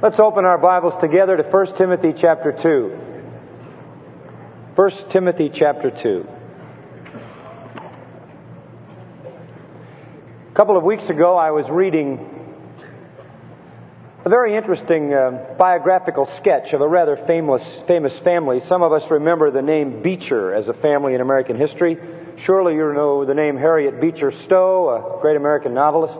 Let's open our Bibles together to 1 Timothy chapter 2. 1 Timothy chapter 2. A couple of weeks ago I was reading a very interesting biographical sketch of a rather famous family. Some of us remember the name Beecher as a family in American history. Surely you know the name Harriet Beecher Stowe, a great American novelist.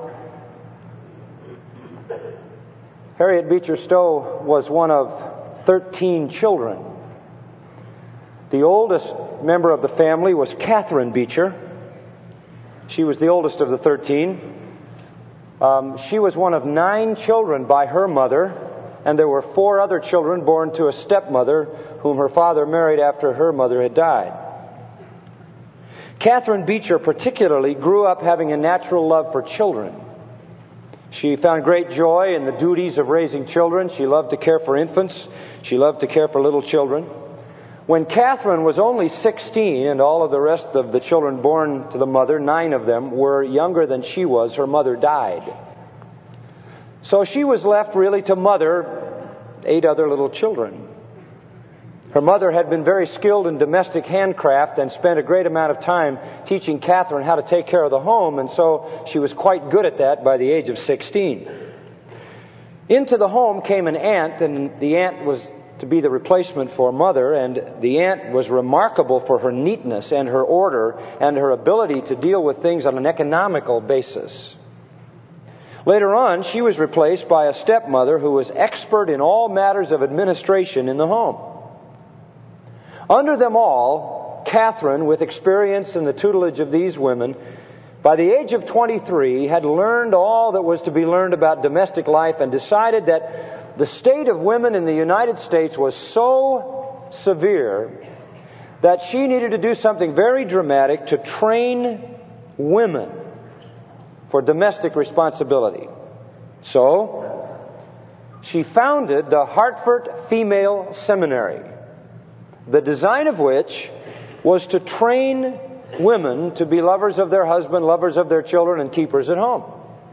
Harriet Beecher Stowe was one of 13 children. The oldest member of the family was Catherine Beecher. She was the oldest of the 13. She was one of 9 children by her mother, and there were 4 other children born to a stepmother whom her father married after her mother had died. Catherine Beecher particularly grew up having a natural love for children. She found great joy in the duties of raising children. She loved to care for infants. She loved to care for little children. When Catherine was only 16, and all of the rest of the children born to the mother, 9 of them, were younger than she was, her mother died. So she was left really to mother 8 other little children. Her mother had been very skilled in domestic handcraft and spent a great amount of time teaching Catherine how to take care of the home, and so she was quite good at that by the age of 16. Into the home came an aunt, and the aunt was to be the replacement for mother, and the aunt was remarkable for her neatness and her order and her ability to deal with things on an economical basis. Later on, she was replaced by a stepmother who was expert in all matters of administration in the home. Under them all, Catherine, with experience in the tutelage of these women, by the age of 23, had learned all that was to be learned about domestic life and decided that the state of women in the United States was so severe that she needed to do something very dramatic to train women for domestic responsibility. So, she founded the Hartford Female Seminary, the design of which was to train women to be lovers of their husband, lovers of their children, and keepers at home.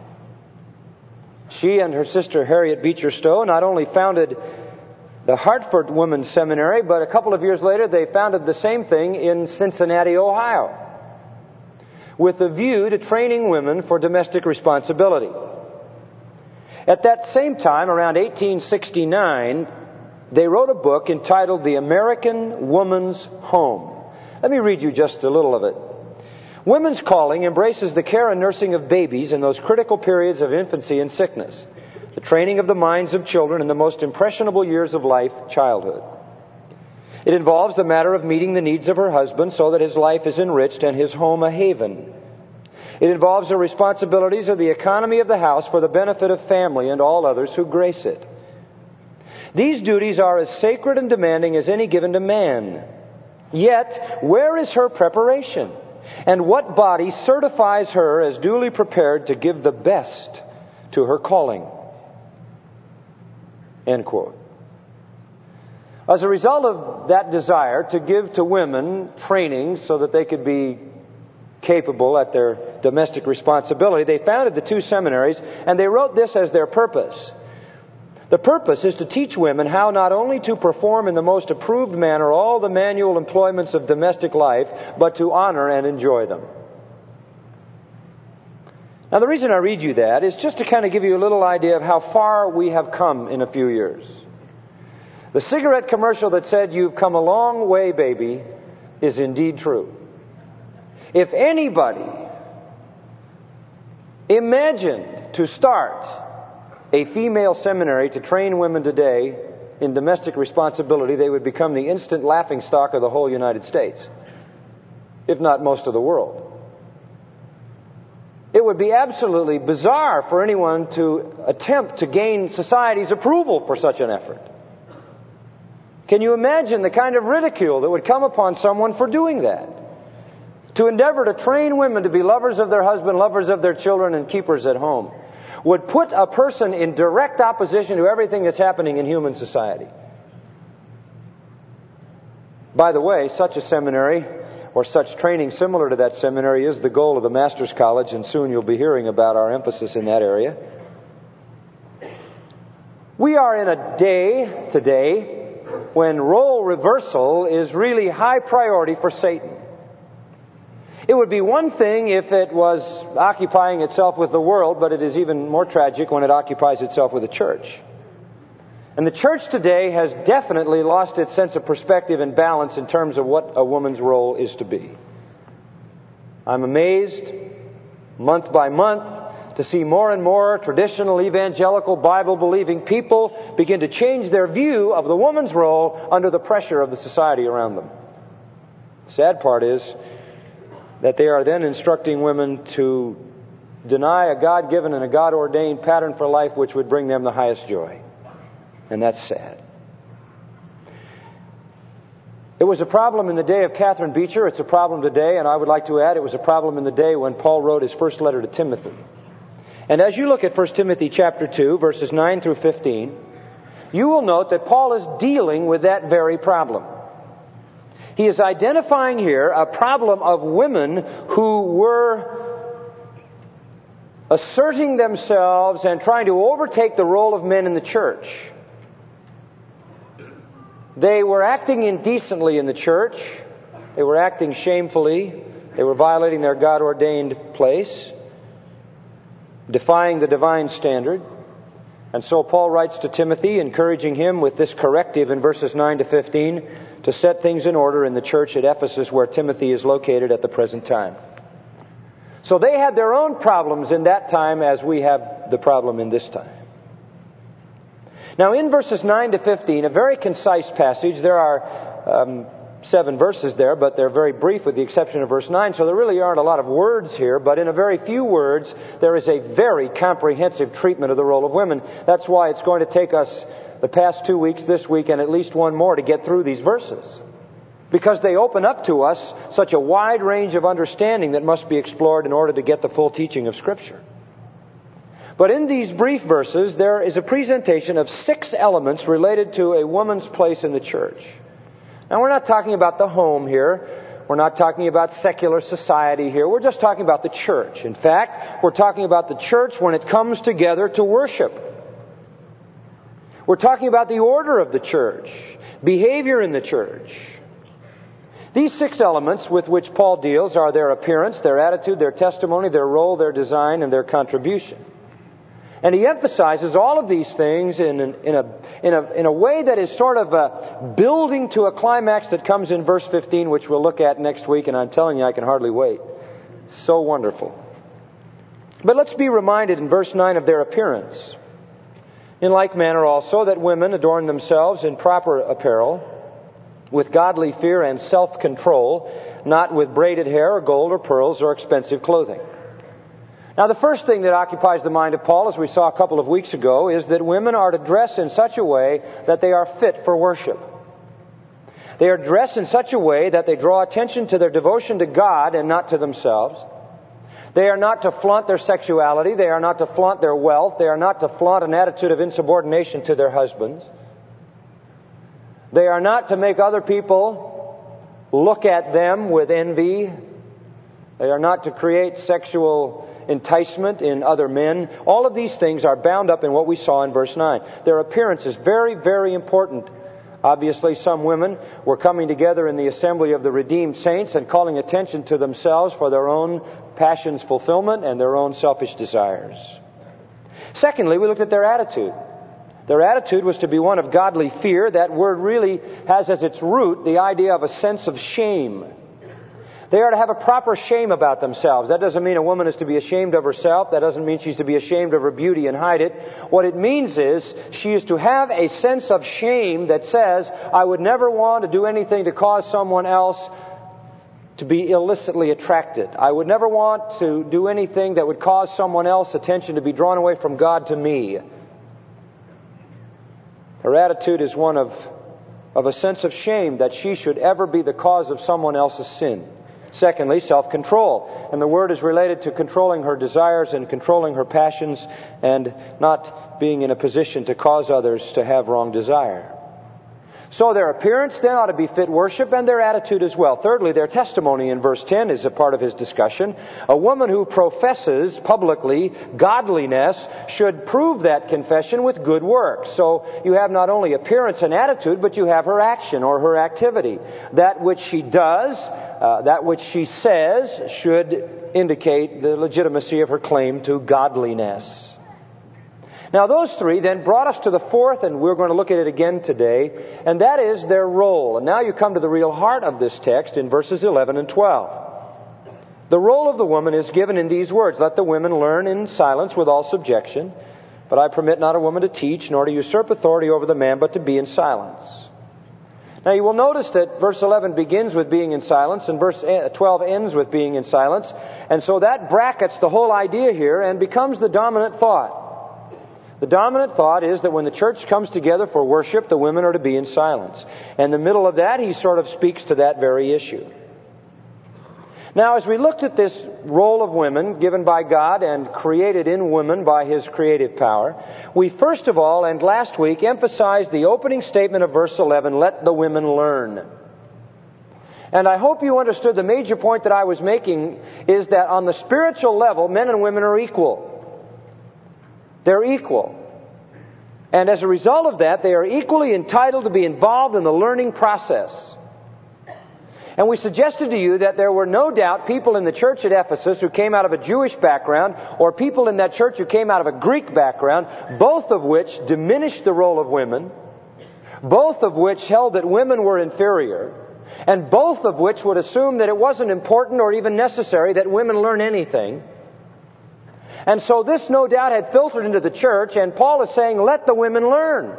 She and her sister Harriet Beecher Stowe not only founded the Hartford Women's Seminary, but a couple of years later they founded the same thing in Cincinnati, Ohio, with a view to training women for domestic responsibility. At that same time, around 1869, they wrote a book entitled The American Woman's Home. Let me read you just a little of it. Women's Calling embraces the care and nursing of babies in those critical periods of infancy and sickness, the training of the minds of children in the most impressionable years of life, childhood. It involves the matter of meeting the needs of her husband so that his life is enriched and his home a haven. It involves the responsibilities of the economy of the house for the benefit of family and all others who grace it. These duties are as sacred and demanding as any given to man. Yet, where is her preparation? And what body certifies her as duly prepared to give the best to her calling? End quote. As a result of that desire to give to women training so that they could be capable at their domestic responsibility, they founded the 2 seminaries, and they wrote this as their purpose. The purpose is to teach women how not only to perform in the most approved manner all the manual employments of domestic life, but to honor and enjoy them. Now, the reason I read you that is just to kind of give you a little idea of how far we have come in a few years. The cigarette commercial that said, "You've come a long way, baby," is indeed true. If anybody imagined to start a female seminary to train women today in domestic responsibility, they would become the instant laughingstock of the whole United States, if not most of the world. It would be absolutely bizarre for anyone to attempt to gain society's approval for such an effort. Can you imagine the kind of ridicule that would come upon someone for doing that? To endeavor to train women to be lovers of their husband, lovers of their children, and keepers at home would put a person in direct opposition to everything that's happening in human society. By the way, such a seminary or such training similar to that seminary is the goal of the Master's College, and soon you'll be hearing about our emphasis in that area. We are in a day today when role reversal is really high priority for Satan. It would be one thing if it was occupying itself with the world, but it is even more tragic when it occupies itself with the church. And the church today has definitely lost its sense of perspective and balance in terms of what a woman's role is to be. I'm amazed, month by month, to see more and more traditional evangelical Bible-believing people begin to change their view of the woman's role under the pressure of the society around them. The sad part is that they are then instructing women to deny a God-given and a God-ordained pattern for life which would bring them the highest joy. And that's sad. It was a problem in the day of Catherine Beecher. It's a problem today, and I would like to add it was a problem in the day when Paul wrote his first letter to Timothy. And as you look at 1 Timothy chapter 2, verses 9 through 15, you will note that Paul is dealing with that very problem. He is identifying here a problem of women who were asserting themselves and trying to overtake the role of men in the church. They were acting indecently in the church. They were acting shamefully. They were violating their God-ordained place, defying the divine standard. And so Paul writes to Timothy, encouraging him with this corrective in verses 9 to 15 to set things in order in the church at Ephesus where Timothy is located at the present time. So they had their own problems in that time as we have the problem in this time. Now in verses 9 to 15, a very concise passage. There are 7 verses there, but they're very brief with the exception of verse 9, so there really aren't a lot of words here, but in a very few words, there is a very comprehensive treatment of the role of women. That's why it's going to take us the past 2 weeks, this week, and at least one more to get through these verses. Because they open up to us such a wide range of understanding that must be explored in order to get the full teaching of Scripture. But in these brief verses, there is a presentation of 6 elements related to a woman's place in the church. Now, we're not talking about the home here. We're not talking about secular society here. We're just talking about the church. In fact, we're talking about the church when it comes together to worship. We're talking about the order of the church, behavior in the church. These 6 elements with which Paul deals are their appearance, their attitude, their testimony, their role, their design, and their contribution. And he emphasizes all of these things in a way that is sort of building to a climax that comes in verse 15, which we'll look at next week, and I'm telling you, I can hardly wait. It's so wonderful. But let's be reminded in verse 9 of their appearance. In like manner also that women adorn themselves in proper apparel, with godly fear and self-control, not with braided hair or gold or pearls or expensive clothing. Now, the first thing that occupies the mind of Paul, as we saw a couple of weeks ago, is that women are to dress in such a way that they are fit for worship. They are dressed in such a way that they draw attention to their devotion to God and not to themselves. They are not to flaunt their sexuality. They are not to flaunt their wealth. They are not to flaunt an attitude of insubordination to their husbands. They are not to make other people look at them with envy. They are not to create sexual enticement in other men. All of these things are bound up in what we saw in verse 9. Their appearance is very, very important. Obviously, some women were coming together in the assembly of the redeemed saints and calling attention to themselves for their own passions' fulfillment and their own selfish desires. Secondly, we looked at their attitude. Their attitude was to be one of godly fear. That word really has as its root the idea of a sense of shame. They are to have a proper shame about themselves. That doesn't mean a woman is to be ashamed of herself. That doesn't mean she's to be ashamed of her beauty and hide it. What it means is she is to have a sense of shame that says, I would never want to do anything to cause someone else to be illicitly attracted. I would never want to do anything that would cause someone else's attention to be drawn away from God to me. Her attitude is one of a sense of shame that she should ever be the cause of someone else's sin. Secondly, self-control. And the word is related to controlling her desires and controlling her passions and not being in a position to cause others to have wrong desire. So their appearance then ought to befit worship, and their attitude as well. Thirdly, their testimony in verse 10 is a part of his discussion. A woman who professes publicly godliness should prove that confession with good works. So you have not only appearance and attitude, but you have her action or her activity. That which she does, that which she says should indicate the legitimacy of her claim to godliness. Now those three then brought us to the fourth, and we're going to look at it again today, and that is their role. And now you come to the real heart of this text in verses 11 and 12. The role of the woman is given in these words: let the women learn in silence with all subjection, but I permit not a woman to teach, nor to usurp authority over the man, but to be in silence. Now you will notice that verse 11 begins with being in silence, and verse 12 ends with being in silence, and so that brackets the whole idea here and becomes the dominant thought. The dominant thought is that when the church comes together for worship, the women are to be in silence. And in the middle of that, he sort of speaks to that very issue. Now, as we looked at this role of women given by God and created in women by His creative power, we first of all, and last week, emphasized the opening statement of verse 11, let the women learn. And I hope you understood the major point that I was making is that on the spiritual level, men and women are equal. They're equal. And as a result of that, they are equally entitled to be involved in the learning process. And we suggested to you that there were no doubt people in the church at Ephesus who came out of a Jewish background, or people in that church who came out of a Greek background, both of which diminished the role of women, both of which held that women were inferior, and both of which would assume that it wasn't important or even necessary that women learn anything. And so this, no doubt, had filtered into the church, and Paul is saying, let the women learn.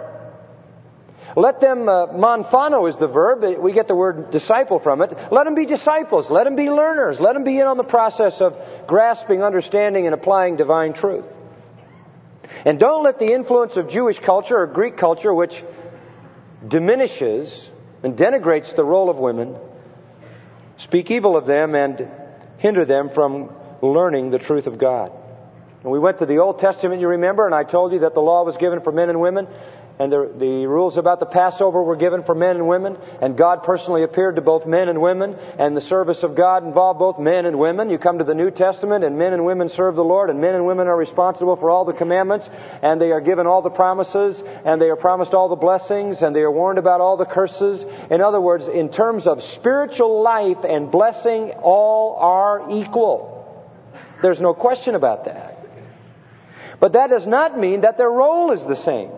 Let them, manfano is the verb, we get the word disciple from it. Let them be disciples, let them be learners, let them be in on the process of grasping, understanding, and applying divine truth. And don't let the influence of Jewish culture or Greek culture, which diminishes and denigrates the role of women, speak evil of them and hinder them from learning the truth of God. And we went to the Old Testament, you remember, and I told you that the law was given for men and women, and the rules about the Passover were given for men and women, and God personally appeared to both men and women, and the service of God involved both men and women. You come to the New Testament, and men and women serve the Lord, and men and women are responsible for all the commandments, and they are given all the promises, and they are promised all the blessings, and they are warned about all the curses. In other words, in terms of spiritual life and blessing, all are equal. There's no question about that. But that does not mean that their role is the same.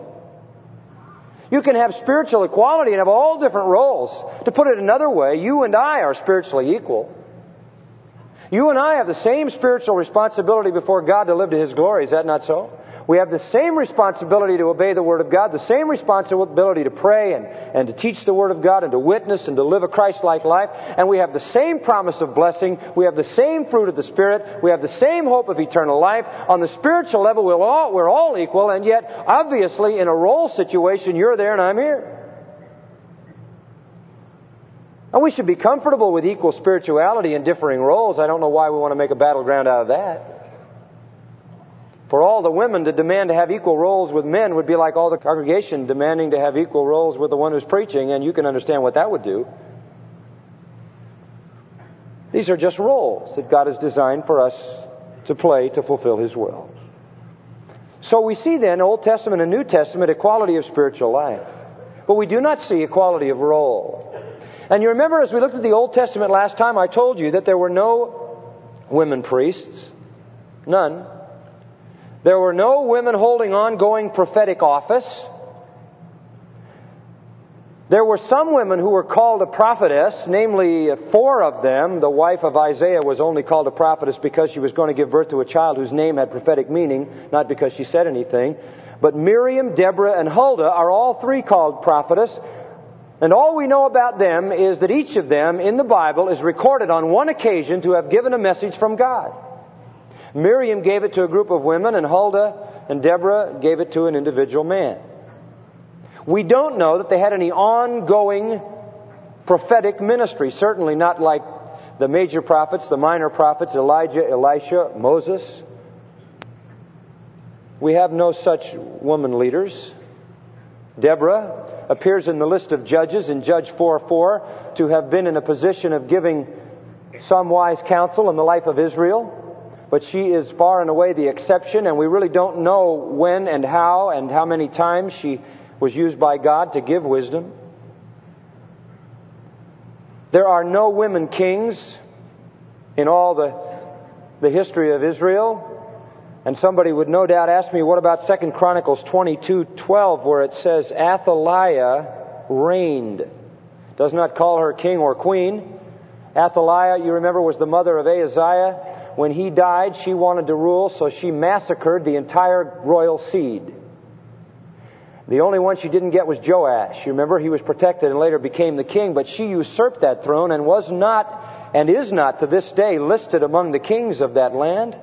You can have spiritual equality and have all different roles. To put it another way, you and I are spiritually equal. You and I have the same spiritual responsibility before God to live to His glory. Is that not so? We have the same responsibility to obey the Word of God, the same responsibility to pray and to teach the Word of God and to witness and to live a Christ-like life. And we have the same promise of blessing. We have the same fruit of the Spirit. We have the same hope of eternal life. On the spiritual level, we're all equal, and yet, obviously, in a role situation, you're there and I'm here. And we should be comfortable with equal spirituality and differing roles. I don't know why we want to make a battleground out of that. For all the women to demand to have equal roles with men would be like all the congregation demanding to have equal roles with the one who's preaching, and you can understand what that would do. These are just roles that God has designed for us to play to fulfill His will. So we see then, Old Testament and New Testament, equality of spiritual life. But we do not see equality of role. And you remember as we looked at the Old Testament last time, I told you that there were no women priests. None. There were no women holding ongoing prophetic office. There were some women who were called a prophetess, namely 4 of them. The wife of Isaiah was only called a prophetess because she was going to give birth to a child whose name had prophetic meaning, not because she said anything. But Miriam, Deborah, and Huldah are all 3 called prophetess. And all we know about them is that each of them in the Bible is recorded on one occasion to have given a message from God. Miriam gave it to a group of women, and Huldah and Deborah gave it to an individual man. We don't know that they had any ongoing prophetic ministry, certainly not like the major prophets, the minor prophets, Elijah, Elisha, Moses. We have no such woman leaders. Deborah appears in the list of judges in Judge 4:4 to have been in a position of giving some wise counsel in the life of Israel. But she is far and away the exception, and we really don't know when and how many times she was used by God to give wisdom. There are no women kings in all the history of Israel. And somebody would no doubt ask me, what about 2 Chronicles 22:12, where it says Athaliah reigned? Does not call her king or queen. Athaliah, you remember, was the mother of Ahaziah. When he died, she wanted to rule, so she massacred the entire royal seed. The only one she didn't get was Joash. You remember, he was protected and later became the king, but she usurped that throne and was not, and is not to this day, listed among the kings of that land.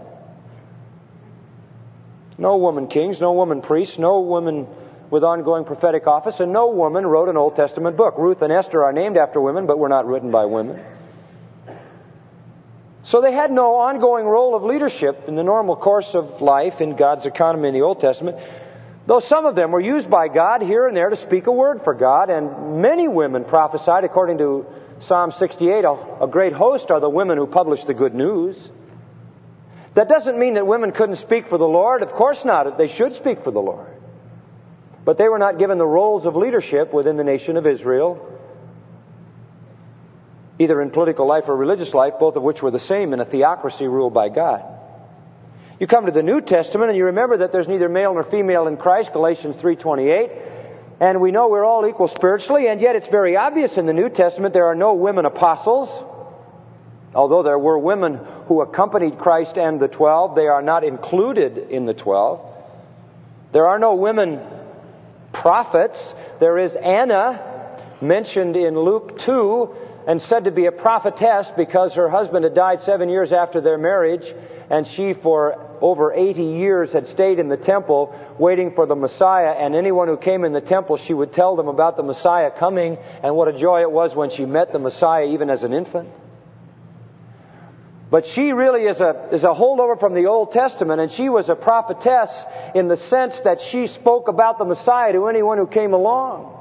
No woman kings, no woman priests, no woman with ongoing prophetic office, and no woman wrote an Old Testament book. Ruth and Esther are named after women, but were not written by women. So they had no ongoing role of leadership in the normal course of life in God's economy in the Old Testament, though some of them were used by God here and there to speak a word for God, and many women prophesied. According to Psalm 68, a great host are the women who publish the good news. That doesn't mean that women couldn't speak for the Lord. Of course not. They should speak for the Lord. But they were not given the roles of leadership within the nation of Israel, either in political life or religious life, both of which were the same in a theocracy ruled by God. You come to the New Testament and you remember that there's neither male nor female in Christ, Galatians 3:28. And we know we're all equal spiritually, and yet it's very obvious in the New Testament there are no women apostles. Although there were women who accompanied Christ and the 12, they are not included in the 12. There are no women prophets. There is Anna, mentioned in Luke 2, and said to be a prophetess because her husband had died 7 years after their marriage, and she for over 80 years had stayed in the temple waiting for the Messiah, and anyone who came in the temple, she would tell them about the Messiah coming, and what a joy it was when she met the Messiah even as an infant. But she really is a holdover from the Old Testament, and she was a prophetess in the sense that she spoke about the Messiah to anyone who came along.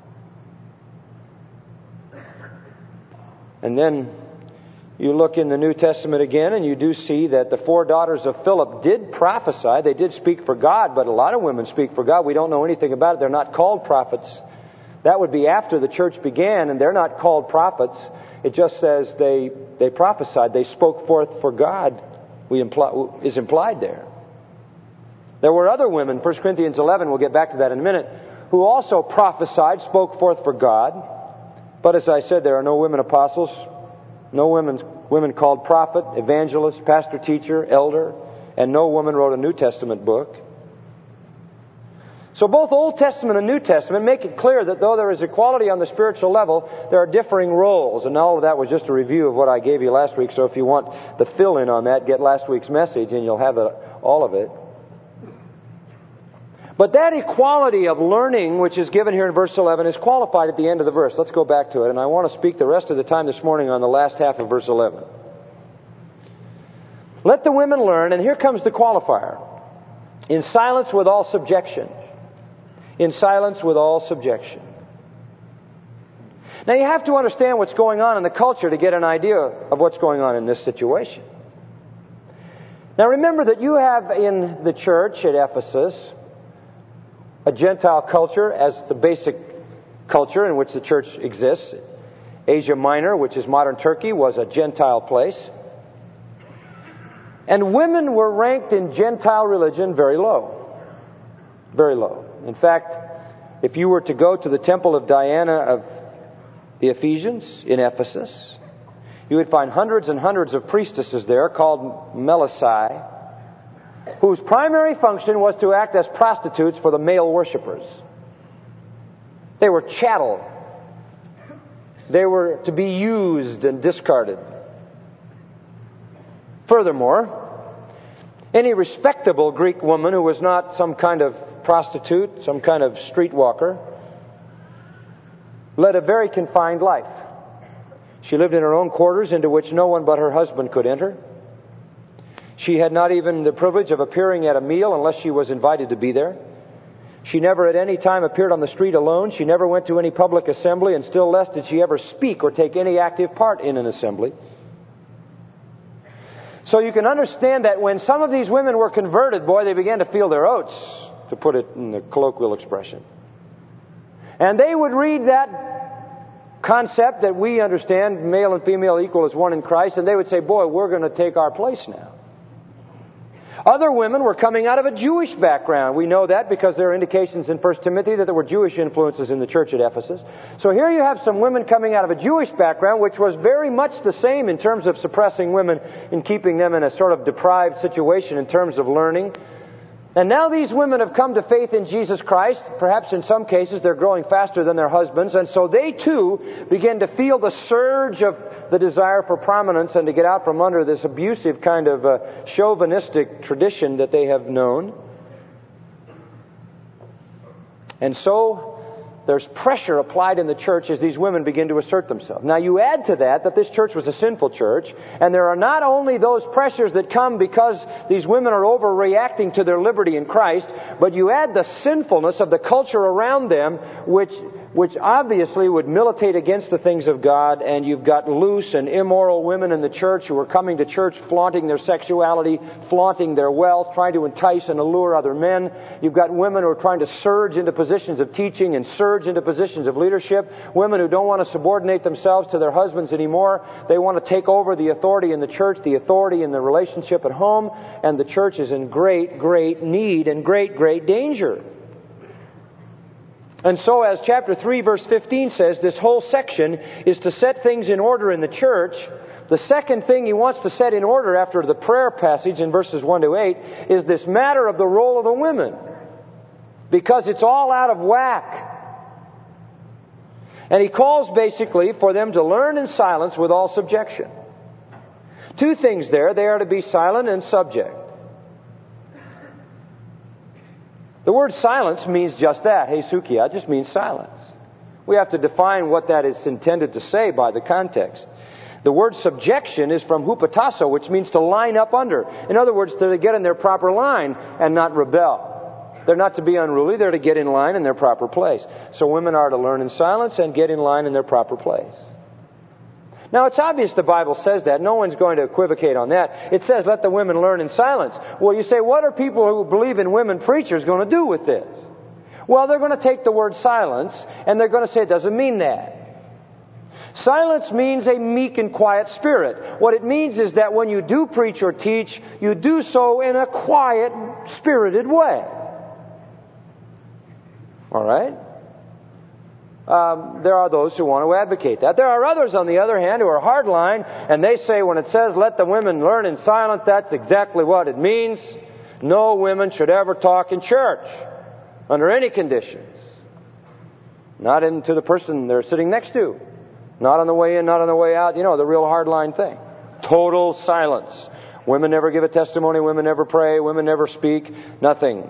And then you look in the New Testament again, and you do see that the 4 daughters of Philip did prophesy. They did speak for God, but a lot of women speak for God. We don't know anything about it. They're not called prophets. That would be after the church began, and they're not called prophets. It just says they prophesied. They spoke forth for God, is implied there. There were other women, 1 Corinthians 11, we'll get back to that in a minute, who also prophesied, spoke forth for God. But as I said, there are no women apostles, no women called prophet, evangelist, pastor, teacher, elder, and no woman wrote a New Testament book. So both Old Testament and New Testament make it clear that though there is equality on the spiritual level, there are differing roles. And all of that was just a review of what I gave you last week. So if you want the fill-in on that, get last week's message and you'll have all of it. But that equality of learning, which is given here in verse 11, is qualified at the end of the verse. Let's go back to it. And I want to speak the rest of the time this morning on the last half of verse 11. Let the women learn, and here comes the qualifier, in silence with all subjection. In silence with all subjection. Now you have to understand what's going on in the culture to get an idea of what's going on in this situation. Now remember that you have in the church at Ephesus a Gentile culture as the basic culture in which the church exists. Asia Minor, which is modern Turkey, was a Gentile place. And women were ranked in Gentile religion very low. Very low. In fact, if you were to go to the temple of Diana of the Ephesians in Ephesus, you would find hundreds and hundreds of priestesses there called Melissae, whose primary function was to act as prostitutes for the male worshippers. They were chattel. They were to be used and discarded. Furthermore, any respectable Greek woman who was not some kind of prostitute, some kind of streetwalker, led a very confined life. She lived in her own quarters into which no one but her husband could enter. She had not even the privilege of appearing at a meal unless she was invited to be there. She never at any time appeared on the street alone. She never went to any public assembly, and still less did she ever speak or take any active part in an assembly. So you can understand that when some of these women were converted, boy, they began to feel their oats, to put it in the colloquial expression. And they would read that concept that we understand, male and female equal as one in Christ, and they would say, boy, we're going to take our place now. Other women were coming out of a Jewish background. We know that because there are indications in 1 Timothy that there were Jewish influences in the church at Ephesus. So here you have some women coming out of a Jewish background, which was very much the same in terms of suppressing women and keeping them in a sort of deprived situation in terms of learning. And now these women have come to faith in Jesus Christ. Perhaps in some cases they're growing faster than their husbands. And so they too begin to feel the surge of the desire for prominence and to get out from under this abusive kind of chauvinistic tradition that they have known. And so there's pressure applied in the church as these women begin to assert themselves. Now you add to that this church was a sinful church, and there are not only those pressures that come because these women are overreacting to their liberty in Christ, but you add the sinfulness of the culture around them, which obviously would militate against the things of God, and you've got loose and immoral women in the church who are coming to church flaunting their sexuality, flaunting their wealth, trying to entice and allure other men. You've got women who are trying to surge into positions of teaching and surge into positions of leadership. Women who don't want to subordinate themselves to their husbands anymore. They want to take over the authority in the church, the authority in the relationship at home, and the church is in great, great need and great, great danger. And so as chapter 3 verse 15 says, this whole section is to set things in order in the church. The second thing he wants to set in order after the prayer passage in verses 1 to 8 is this matter of the role of the women. Because it's all out of whack. And he calls basically for them to learn in silence with all subjection. Two things there. They are to be silent and subject. The word silence means just that. Hesukia just means silence. We have to define what that is intended to say by the context. The word subjection is from hupatasso, which means to line up under. In other words, they're to get in their proper line and not rebel. They're not to be unruly. They're to get in line in their proper place. So women are to learn in silence and get in line in their proper place. Now, it's obvious the Bible says that. No one's going to equivocate on that. It says, let the women learn in silence. Well, you say, what are people who believe in women preachers going to do with this? Well, they're going to take the word silence, and they're going to say it doesn't mean that. Silence means a meek and quiet spirit. What it means is that when you do preach or teach, you do so in a quiet, spirited way. All right? There are those who want to advocate that. There are others, on the other hand, who are hardline, and they say when it says, let the women learn in silence, that's exactly what it means. No women should ever talk in church, under any conditions. Not into the person they're sitting next to. Not on the way in, not on the way out. You know, the real hardline thing. Total silence. Women never give a testimony, women never pray, women never speak, nothing.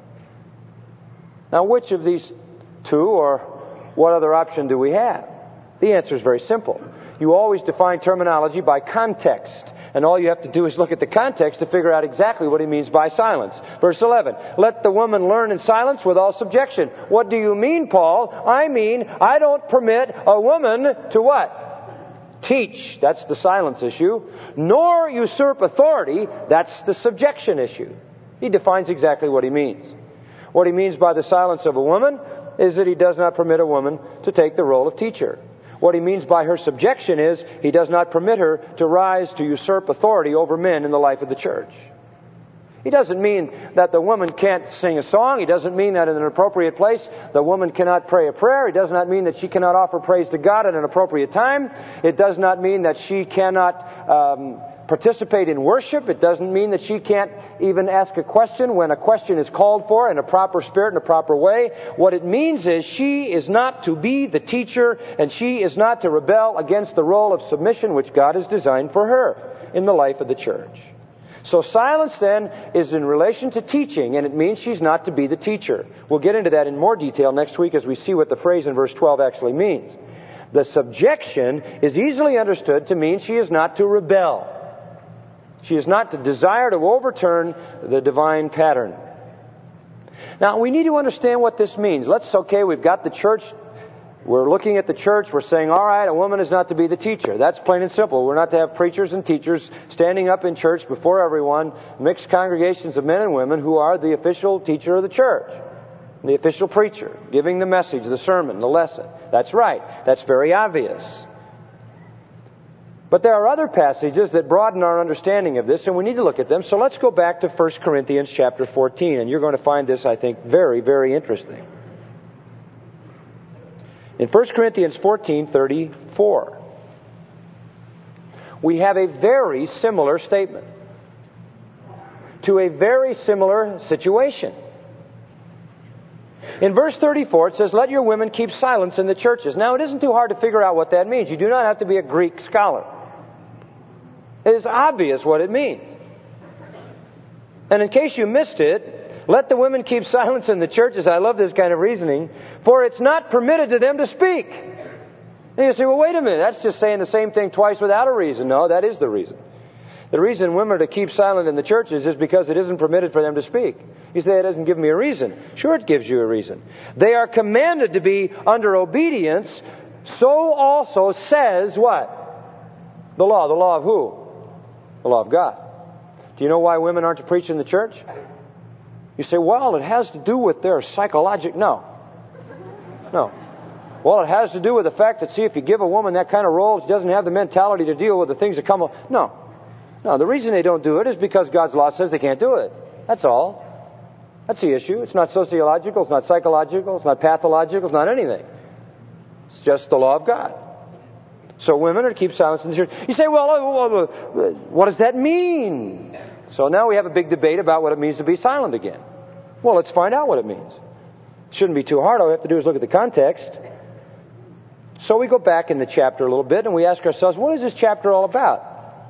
Now, which of these two, or what other option do we have? The answer is very simple. You always define terminology by context. And all you have to do is look at the context to figure out exactly what he means by silence. Verse 11, let the woman learn in silence with all subjection. What do you mean, Paul? I mean, I don't permit a woman to what? Teach. That's the silence issue. Nor usurp authority. That's the subjection issue. He defines exactly what he means. What he means by the silence of a woman is that he does not permit a woman to take the role of teacher. What he means by her subjection is he does not permit her to rise to usurp authority over men in the life of the church. He doesn't mean that the woman can't sing a song. He doesn't mean that in an appropriate place the woman cannot pray a prayer. He does not mean that she cannot offer praise to God at an appropriate time. It does not mean that she cannot participate in worship. It doesn't mean that she can't even ask a question when a question is called for in a proper spirit, in a proper way. What it means is she is not to be the teacher, and she is not to rebel against the role of submission which God has designed for her in the life of the church. So silence then is in relation to teaching, and it means she's not to be the teacher. We'll get into that in more detail next week as we see what the phrase in verse 12 actually means. The subjection is easily understood to mean she is not to rebel. She is not to desire to overturn the divine pattern. Now, we need to understand what this means. We've got the church. We're looking at the church. We're saying, all right, a woman is not to be the teacher. That's plain and simple. We're not to have preachers and teachers standing up in church before everyone, mixed congregations of men and women who are the official teacher of the church, the official preacher, giving the message, the sermon, the lesson. That's right. That's very obvious. But there are other passages that broaden our understanding of this, and we need to look at them. So let's go back to 1 Corinthians chapter 14, and you're going to find this, I think, very, very interesting. In 1 Corinthians 14:34, we have a very similar statement to a very similar situation. In verse 34, it says, "Let your women keep silence in the churches." Now, it isn't too hard to figure out what that means. You do not have to be a Greek scholar. It is obvious what it means. And in case you missed it, let the women keep silence in the churches. I love this kind of reasoning. For it's not permitted to them to speak. And you say, well, wait a minute. That's just saying the same thing twice without a reason. No, that is the reason. The reason women are to keep silent in the churches is because it isn't permitted for them to speak. You say, it doesn't give me a reason. Sure, it gives you a reason. They are commanded to be under obedience. So also says what? The law. The law of who? The law of God. Do you know why women aren't to preach in the church? You say, well, it has to do with their psychological... No. Well, it has to do with the fact that, see, if you give a woman that kind of role, she doesn't have the mentality to deal with the things that come up. No, the reason they don't do it is because God's law says they can't do it. That's all. That's the issue. It's not sociological, it's not psychological, it's not pathological, it's not anything. It's just the law of God. So women are to keep silence in the church. You say, well, what does that mean? So now we have a big debate about what it means to be silent again. Well, let's find out what it means. It shouldn't be too hard. All we have to do is look at the context. So we go back in the chapter a little bit and we ask ourselves, what is this chapter all about?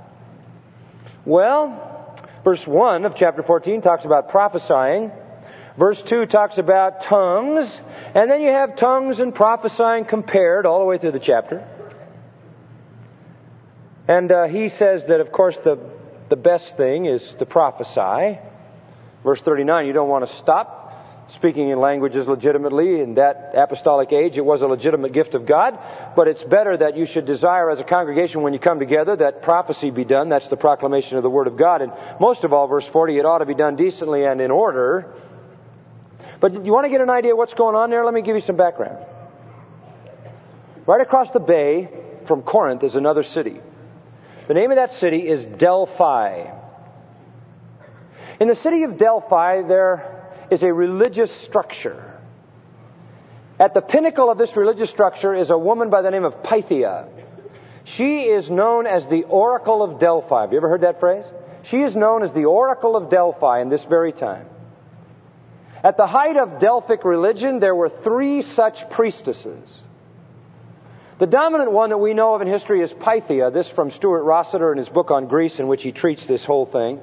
Well, verse 1 of chapter 14 talks about prophesying. Verse 2 talks about tongues. And then you have tongues and prophesying compared all the way through the chapter. And he says that, of course, the best thing is to prophesy. Verse 39, you don't want to stop speaking in languages legitimately. In that apostolic age, it was a legitimate gift of God. But it's better that you should desire as a congregation when you come together that prophecy be done. That's the proclamation of the Word of God. And most of all, verse 40, it ought to be done decently and in order. But you want to get an idea of what's going on there? Let me give you some background. Right across the bay from Corinth is another city. The name of that city is Delphi. In the city of Delphi, there is a religious structure. At the pinnacle of this religious structure is a woman by the name of Pythia. She is known as the Oracle of Delphi. Have you ever heard that phrase? She is known as the Oracle of Delphi in this very time. At the height of Delphic religion, there were 3 such priestesses. The dominant one that we know of in history is Pythia. This from Stuart Rossiter in his book on Greece, in which he treats this whole thing.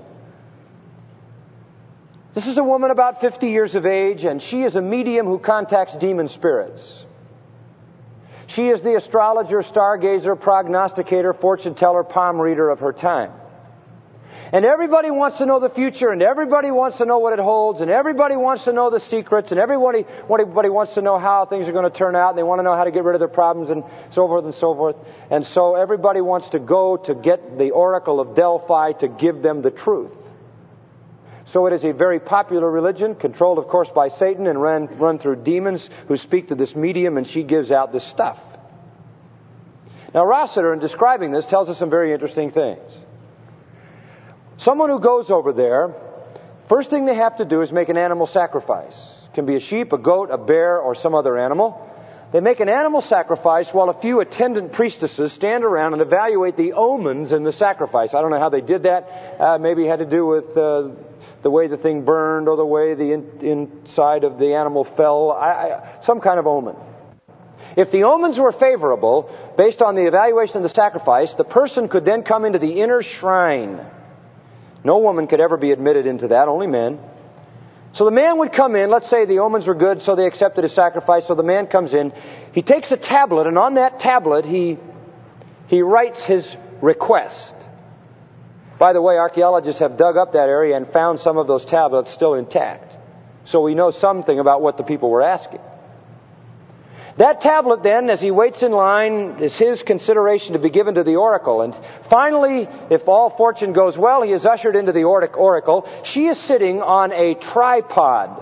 This is a woman about 50 years of age, and she is a medium who contacts demon spirits. She is the astrologer, stargazer, prognosticator, fortune teller, palm reader of her time. And everybody wants to know the future, and everybody wants to know what it holds, and everybody wants to know the secrets, and everybody wants to know how things are going to turn out, and they want to know how to get rid of their problems, and so forth and so forth. And so everybody wants to go to get the Oracle of Delphi to give them the truth. So it is a very popular religion, controlled, of course, by Satan, and run through demons who speak to this medium, and she gives out this stuff. Now, Rossiter, in describing this, tells us some very interesting things. Someone who goes over there, first thing they have to do is make an animal sacrifice. It can be a sheep, a goat, a bear, or some other animal. They make an animal sacrifice while a few attendant priestesses stand around and evaluate the omens in the sacrifice. I don't know how they did that. Maybe it had to do with the way the thing burned or the way the inside of the animal fell. Some kind of omen. If the omens were favorable, based on the evaluation of the sacrifice, the person could then come into the inner shrine. No woman could ever be admitted into that, only men. So the man would come in, let's say the omens were good, so they accepted his sacrifice, so the man comes in, he takes a tablet, and on that tablet he writes his request. By the way, archaeologists have dug up that area and found some of those tablets still intact. So we know something about what the people were asking. That tablet then, as he waits in line, is his consideration to be given to the oracle. And finally, if all fortune goes well, he is ushered into the oracle. She is sitting on a tripod.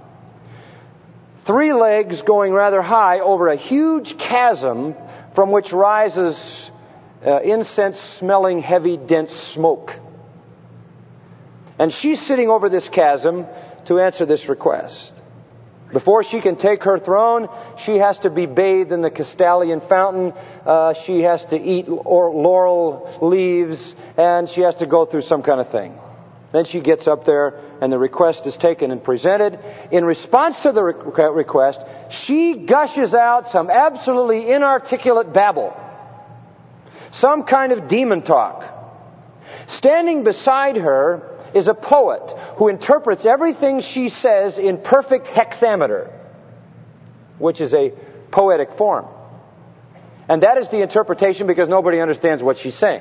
3 legs going rather high over a huge chasm from which rises incense-smelling, heavy, dense smoke. And she's sitting over this chasm to answer this request. Before she can take her throne, she has to be bathed in the Castalian fountain. She has to eat laurel leaves, and she has to go through some kind of thing. Then she gets up there, and the request is taken and presented. In response to the request, she gushes out some absolutely inarticulate babble. Some kind of demon talk. Standing beside her is a poet who interprets everything she says in perfect hexameter, which is a poetic form. And that is the interpretation because nobody understands what she's saying.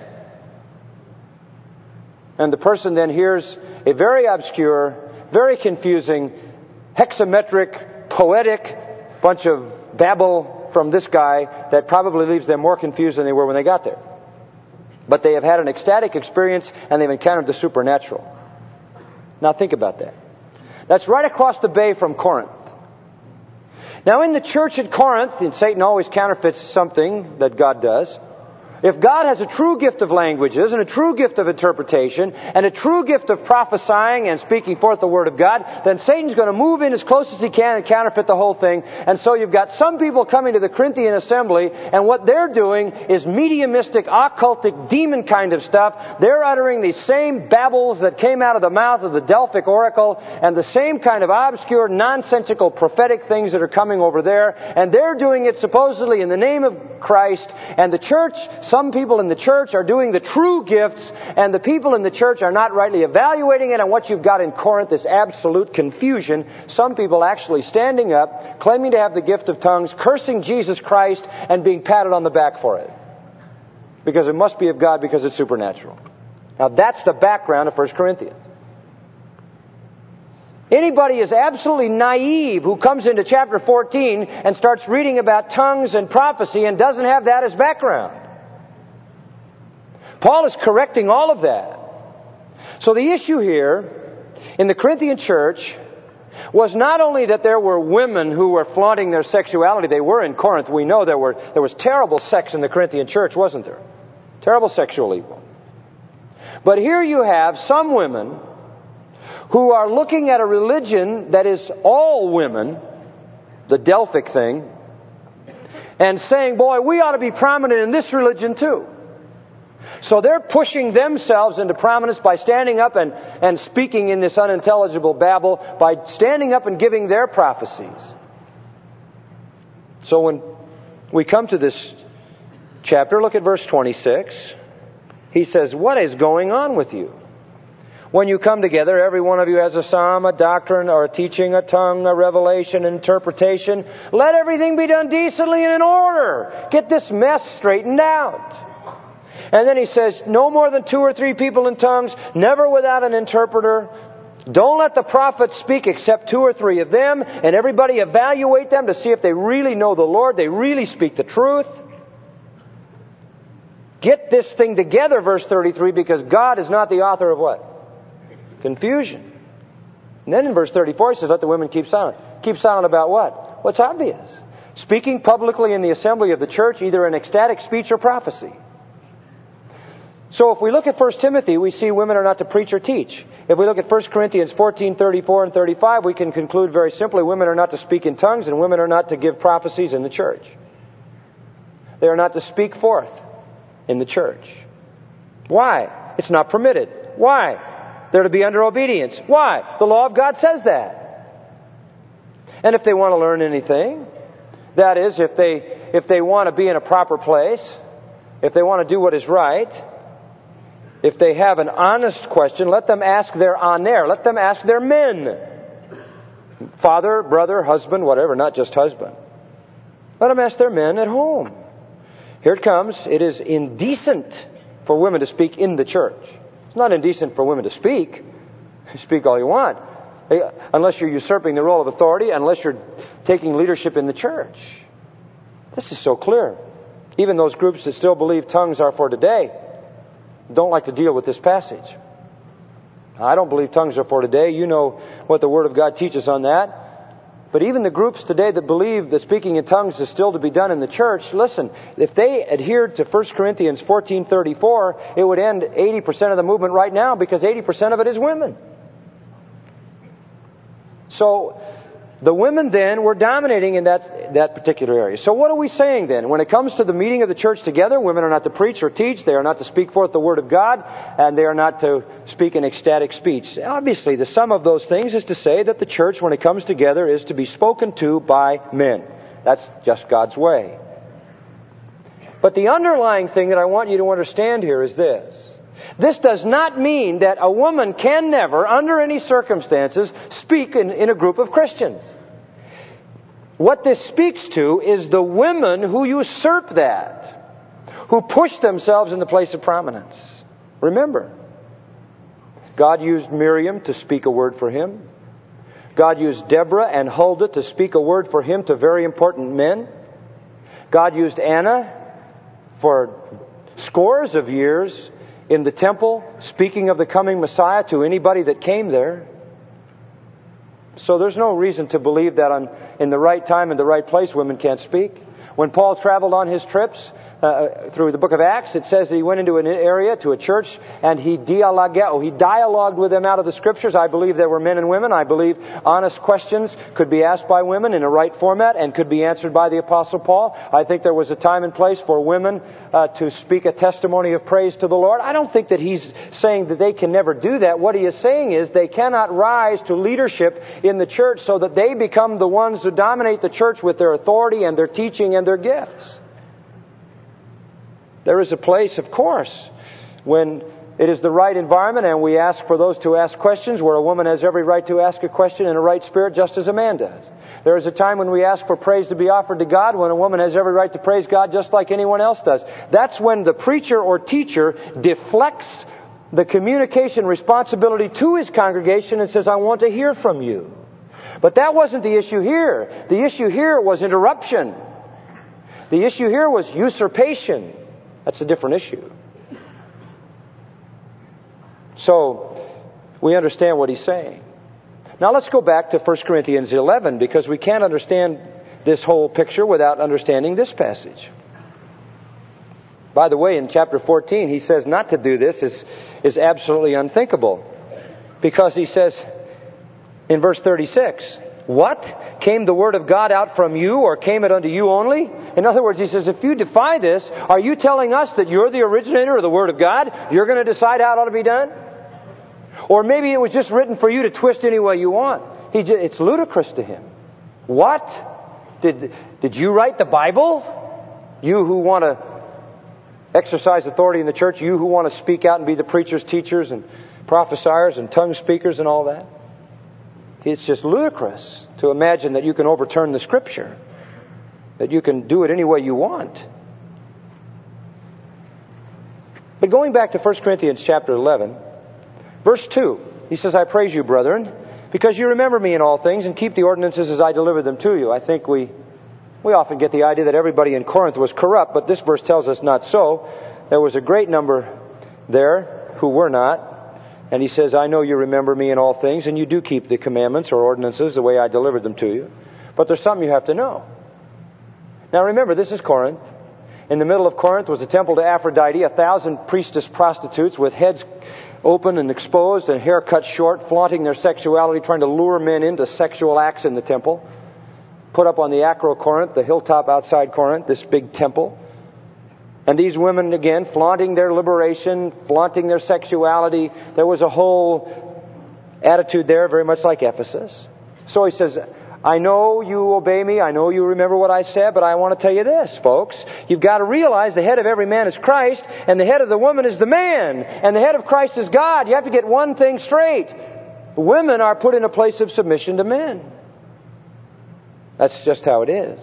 And the person then hears a very obscure, very confusing, hexametric, poetic bunch of babble from this guy that probably leaves them more confused than they were when they got there. But they have had an ecstatic experience and they've encountered the supernatural. Now think about that. That's right across the bay from Corinth. Now in the church at Corinth, and Satan always counterfeits something that God does, if God has a true gift of languages and a true gift of interpretation and a true gift of prophesying and speaking forth the Word of God, then Satan's going to move in as close as he can and counterfeit the whole thing. And so you've got some people coming to the Corinthian assembly, and what they're doing is mediumistic, occultic, demon kind of stuff. They're uttering these same babbles that came out of the mouth of the Delphic oracle and the same kind of obscure, nonsensical, prophetic things that are coming over there. And they're doing it supposedly in the name of Christ. And the church, some people in the church are doing the true gifts, and the people in the church are not rightly evaluating it, and what you've got in Corinth is absolute confusion. Some people actually standing up, claiming to have the gift of tongues, cursing Jesus Christ, and being patted on the back for it. Because it must be of God because it's supernatural. Now that's the background of 1 Corinthians. Anybody is absolutely naive who comes into chapter 14 and starts reading about tongues and prophecy and doesn't have that as background. Paul is correcting all of that. So the issue here in the Corinthian church was not only that there were women who were flaunting their sexuality. They were in Corinth. We know there was terrible sex in the Corinthian church, wasn't there? Terrible sexual evil. But here you have some women who are looking at a religion that is all women, the Delphic thing, and saying, boy, we ought to be prominent in this religion too. So they're pushing themselves into prominence by standing up and speaking in this unintelligible babble, by standing up and giving their prophecies. So when we come to this chapter, look at verse 26. He says, what is going on with you? When you come together, every one of you has a psalm, a doctrine, or a teaching, a tongue, a revelation, an interpretation. Let everything be done decently and in order. Get this mess straightened out. And then he says, no more than 2 or 3 people in tongues, never without an interpreter. Don't let the prophets speak except 2 or 3 of them, and everybody evaluate them to see if they really know the Lord, they really speak the truth. Get this thing together, verse 33, because God is not the author of what? Confusion. And then in verse 34 he says, let the women keep silent. Keep silent about what? What's obvious? Speaking publicly in the assembly of the church, either in ecstatic speech or prophecy. So if we look at 1 Timothy, we see women are not to preach or teach. If we look at 1 Corinthians 14, 34 and 35, we can conclude very simply, women are not to speak in tongues and women are not to give prophecies in the church. They are not to speak forth in the church. Why? It's not permitted. Why? They're to be under obedience. Why? The law of God says that. And if they want to learn anything, that is, if they want to be in a proper place, if they want to do what is right, if they have an honest question, let them ask their aner. Let them ask their men. Father, brother, husband, whatever, not just husband. Let them ask their men at home. Here it comes. It is indecent for women to speak in the church. It's not indecent for women to speak. Speak all you want. unless you're usurping the role of authority, unless you're taking leadership in the church. This is so clear. Even those groups that still believe tongues are for today don't like to deal with this passage. I don't believe tongues are for today. You know what the Word of God teaches on that. But even the groups today that believe that speaking in tongues is still to be done in the church, listen, if they adhered to 1 Corinthians 14:34, it would end 80% of the movement right now, because 80% of it is women. So the women then were dominating in that particular area. So what are we saying then? When it comes to the meeting of the church together, women are not to preach or teach. They are not to speak forth the Word of God. And they are not to speak in ecstatic speech. Obviously, the sum of those things is to say that the church, when it comes together, is to be spoken to by men. That's just God's way. But the underlying thing that I want you to understand here is this. This does not mean that a woman can never, under any circumstances, speak in a group of Christians. What this speaks to is the women who usurp that, who push themselves in the place of prominence. Remember, God used Miriam to speak a word for Him. God used Deborah and Huldah to speak a word for Him to very important men. God used Anna for scores of years in the temple, speaking of the coming Messiah to anybody that came there. So there's no reason to believe that in the right time and the right place women can't speak. When Paul traveled on his trips through the book of Acts, it says that he went into an area, to a church, and he dialogued with them out of the Scriptures. I believe there were men and women. I believe honest questions could be asked by women in a right format and could be answered by the Apostle Paul. I think there was a time and place for women to speak a testimony of praise to the Lord. I don't think that he's saying that they can never do that. What he is saying is they cannot rise to leadership in the church so that they become the ones who dominate the church with their authority and their teaching and their gifts. There is a place, of course, when it is the right environment and we ask for those to ask questions, where a woman has every right to ask a question in a right spirit, just as a man does. There is a time when we ask for praise to be offered to God, when a woman has every right to praise God just like anyone else does. That's when the preacher or teacher deflects the communication responsibility to his congregation and says, I want to hear from you. But that wasn't the issue here. The issue here was interruption. The issue here was usurpation. That's a different issue. So, we understand what he's saying. Now let's go back to 1 Corinthians 11, because we can't understand this whole picture without understanding this passage. By the way, in chapter 14, he says not to do this is absolutely unthinkable. Because he says in verse 36, what? Came the word of God out from you, or came it unto you only? In other words, he says, if you defy this, are you telling us that you're the originator of the Word of God? You're going to decide how it ought to be done? Or maybe it was just written for you to twist any way you want. It's ludicrous to him. What? Did you write the Bible? You who want to exercise authority in the church, you who want to speak out and be the preachers, teachers, and prophesiers, and tongue speakers and all that? It's just ludicrous to imagine that you can overturn the Scripture, that you can do it any way you want. But going back to 1 Corinthians chapter 11, verse 2, he says, I praise you, brethren, because you remember me in all things and keep the ordinances as I delivered them to you. I think we often get the idea that everybody in Corinth was corrupt, but this verse tells us not so. There was a great number there who were not. And he says, I know you remember me in all things, and you do keep the commandments or ordinances the way I delivered them to you. But there's something you have to know. Now remember, this is Corinth. In the middle of Corinth was a temple to Aphrodite, 1,000 priestess prostitutes with heads open and exposed and hair cut short, flaunting their sexuality, trying to lure men into sexual acts in the temple. Put up on the Acrocorinth, the hilltop outside Corinth, this big temple. And these women, again, flaunting their liberation, flaunting their sexuality. There was a whole attitude there, very much like Ephesus. So he says, I know you obey me, I know you remember what I said, but I want to tell you this, folks. You've got to realize the head of every man is Christ, and the head of the woman is the man, and the head of Christ is God. You have to get one thing straight. Women are put in a place of submission to men. That's just how it is.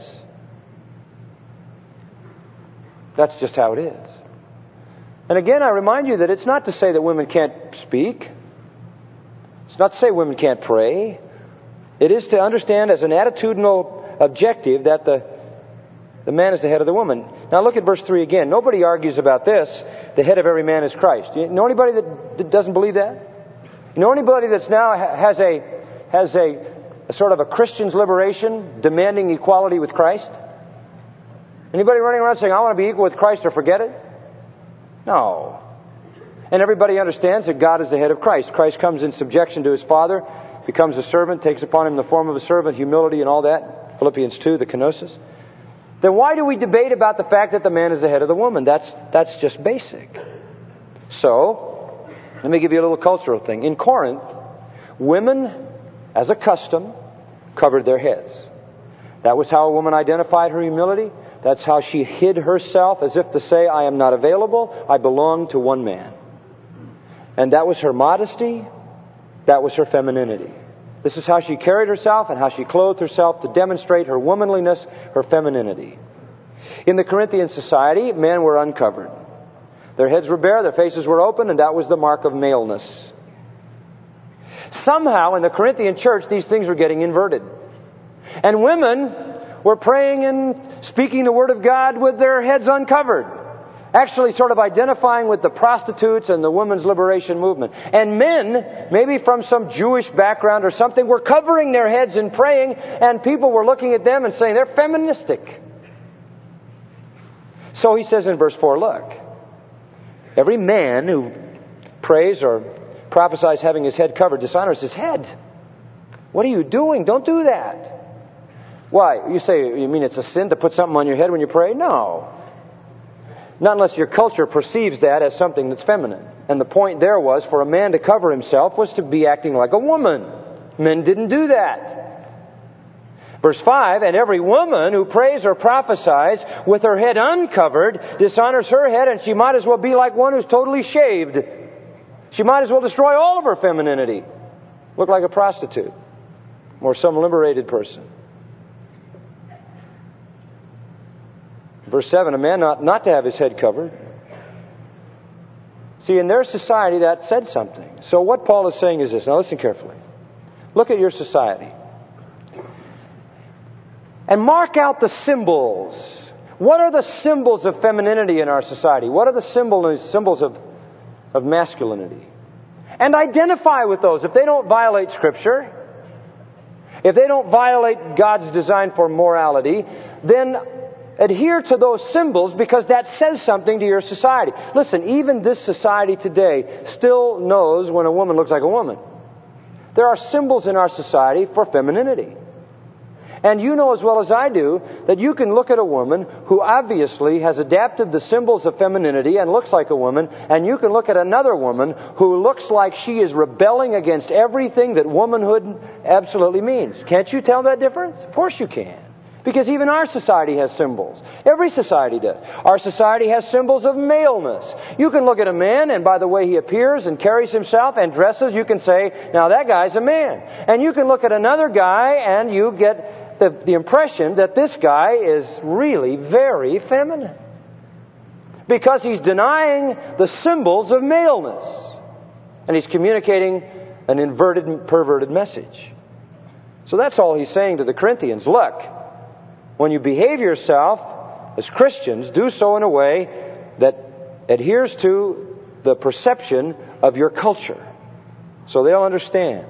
That's just how it is. And again, I remind you that it's not to say that women can't speak. It's not to say women can't pray. It is to understand as an attitudinal objective that the man is the head of the woman. Now look at verse 3 again. Nobody argues about this. The head of every man is Christ. You know anybody that doesn't believe that? You know anybody that's now has a sort of a Christian's liberation, demanding equality with Christ? Anybody running around saying, I want to be equal with Christ or forget it? No. And everybody understands that God is the head of Christ. Christ comes in subjection to His Father, becomes a servant, takes upon Him the form of a servant, humility and all that. Philippians 2, the kenosis. Then why do we debate about the fact that the man is the head of the woman? That's just basic. So, let me give you a little cultural thing. In Corinth, women, as a custom, covered their heads. That was how a woman identified her humility. That's how she hid herself, as if to say, I am not available, I belong to one man. And that was her modesty, that was her femininity. This is how she carried herself and how she clothed herself to demonstrate her womanliness, her femininity. In the Corinthian society, men were uncovered. Their heads were bare, their faces were open, and that was the mark of maleness. Somehow in the Corinthian church, these things were getting inverted. And women were praying and speaking the Word of God with their heads uncovered. Actually sort of identifying with the prostitutes and the women's liberation movement. And men, maybe from some Jewish background or something, were covering their heads and praying, and people were looking at them and saying, they're feministic. So he says in verse 4, look, every man who prays or prophesies having his head covered dishonors his head. What are you doing? Don't do that. Why? You say, you mean it's a sin to put something on your head when you pray? No. Not unless your culture perceives that as something that's feminine. And the point there was, for a man to cover himself was to be acting like a woman. Men didn't do that. Verse 5, and every woman who prays or prophesies with her head uncovered dishonors her head, and she might as well be like one who's totally shaved. She might as well destroy all of her femininity. Look like a prostitute or some liberated person. Verse 7, a man not to have his head covered. See, in their society that said something. So what Paul is saying is this. Now listen carefully. Look at your society. And mark out the symbols. What are the symbols of femininity in our society? What are the symbols of masculinity? And identify with those. If they don't violate Scripture, if they don't violate God's design for morality, then adhere to those symbols because that says something to your society. Listen, even this society today still knows when a woman looks like a woman. There are symbols in our society for femininity. And you know as well as I do that you can look at a woman who obviously has adapted the symbols of femininity and looks like a woman, and you can look at another woman who looks like she is rebelling against everything that womanhood absolutely means. Can't you tell that difference? Of course you can. Because even our society has symbols. Every society does. Our society has symbols of maleness. You can look at a man, and by the way he appears and carries himself and dresses, you can say, now that guy's a man. And you can look at another guy, and you get the impression that this guy is really very feminine. Because he's denying the symbols of maleness. And he's communicating an inverted, perverted message. So that's all he's saying to the Corinthians. Look, when you behave yourself as Christians, do so in a way that adheres to the perception of your culture. So they'll understand.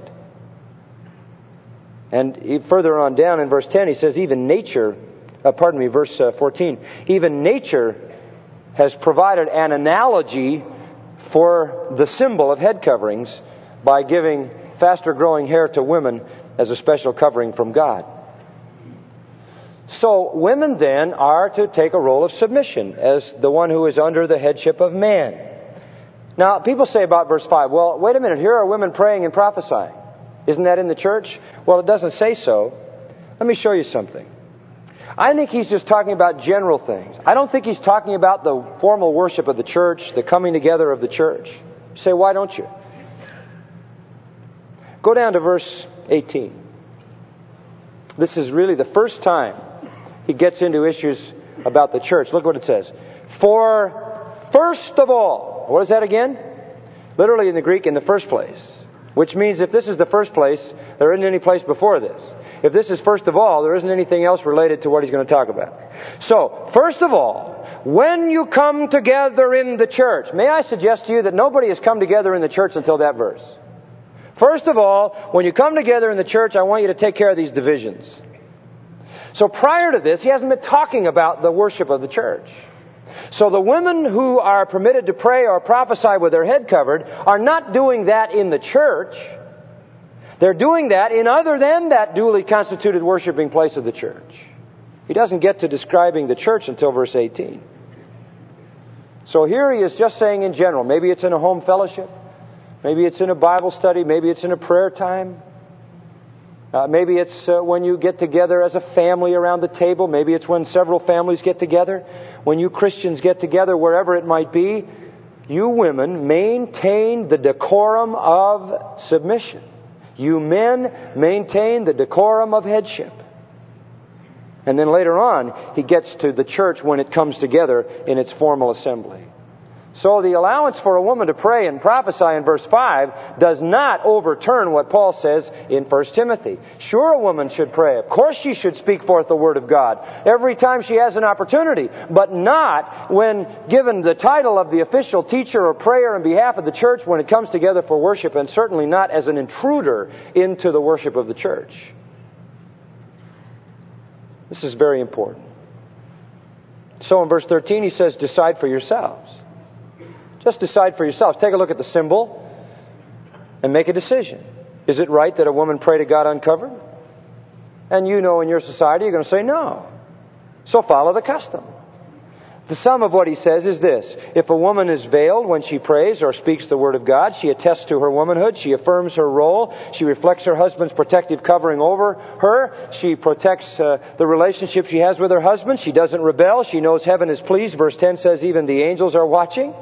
And further on down in verse 10, he says, verse 14, even nature has provided an analogy for the symbol of head coverings by giving faster growing hair to women as a special covering from God. So women then are to take a role of submission as the one who is under the headship of man. Now, people say about verse 5, well, wait a minute, here are women praying and prophesying. Isn't that in the church? Well, it doesn't say so. Let me show you something. I think he's just talking about general things. I don't think he's talking about the formal worship of the church, the coming together of the church. You say, why don't you? Go down to verse 18. This is really the first time he gets into issues about the church. Look what it says. For first of all, what is that again? Literally in the Greek, in the first place. Which means if this is the first place, there isn't any place before this. If this is first of all, there isn't anything else related to what he's going to talk about. So, first of all, when you come together in the church, may I suggest to you that nobody has come together in the church until that verse. First of all, when you come together in the church, I want you to take care of these divisions. So prior to this, he hasn't been talking about the worship of the church. So the women who are permitted to pray or prophesy with their head covered are not doing that in the church. They're doing that in other than that duly constituted worshiping place of the church. He doesn't get to describing the church until verse 18. So here he is just saying in general, maybe it's in a home fellowship, maybe it's in a Bible study, maybe it's in a prayer time, maybe it's when you get together as a family around the table, maybe it's when several families get together, when you Christians get together, wherever it might be, you women maintain the decorum of submission. You men maintain the decorum of headship. And then later on, he gets to the church when it comes together in its formal assembly. So the allowance for a woman to pray and prophesy in verse 5 does not overturn what Paul says in 1 Timothy. Sure, a woman should pray. Of course she should speak forth the Word of God every time she has an opportunity, but not when given the title of the official teacher or prayer on behalf of the church when it comes together for worship, and certainly not as an intruder into the worship of the church. This is very important. So in verse 13 he says, decide for yourselves. Just decide for yourselves. Take a look at the symbol and make a decision. Is it right that a woman pray to God uncovered? And you know in your society you're going to say no. So follow the custom. The sum of what he says is this. If a woman is veiled when she prays or speaks the Word of God, she attests to her womanhood, she affirms her role, she reflects her husband's protective covering over her, she protects the relationship she has with her husband, she doesn't rebel, she knows heaven is pleased. Verse 10 says even the angels are watching.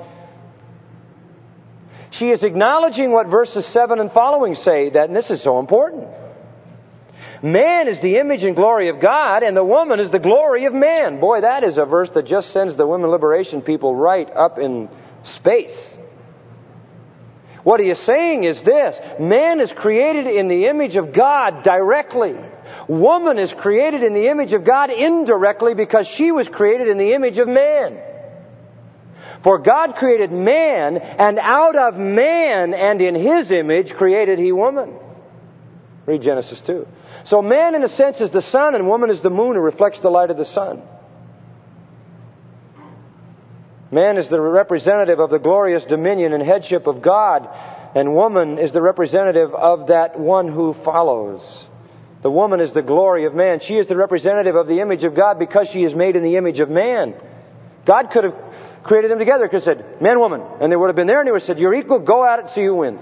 She is acknowledging what verses 7 and following say, that, and this is so important. Man is the image and glory of God, and the woman is the glory of man. Boy, that is a verse that just sends the women liberation people right up in space. What he is saying is this. Man is created in the image of God directly. Woman is created in the image of God indirectly because she was created in the image of man. For God created man, and out of man and in His image created He woman. Read Genesis 2. So man in a sense is the sun, and woman is the moon who reflects the light of the sun. Man is the representative of the glorious dominion and headship of God, and woman is the representative of that one who follows. The woman is the glory of man. She is the representative of the image of God because she is made in the image of man. God could have created them together. He could have said, man, woman. And they would have been there and he would have said, you're equal, go at it and see who wins.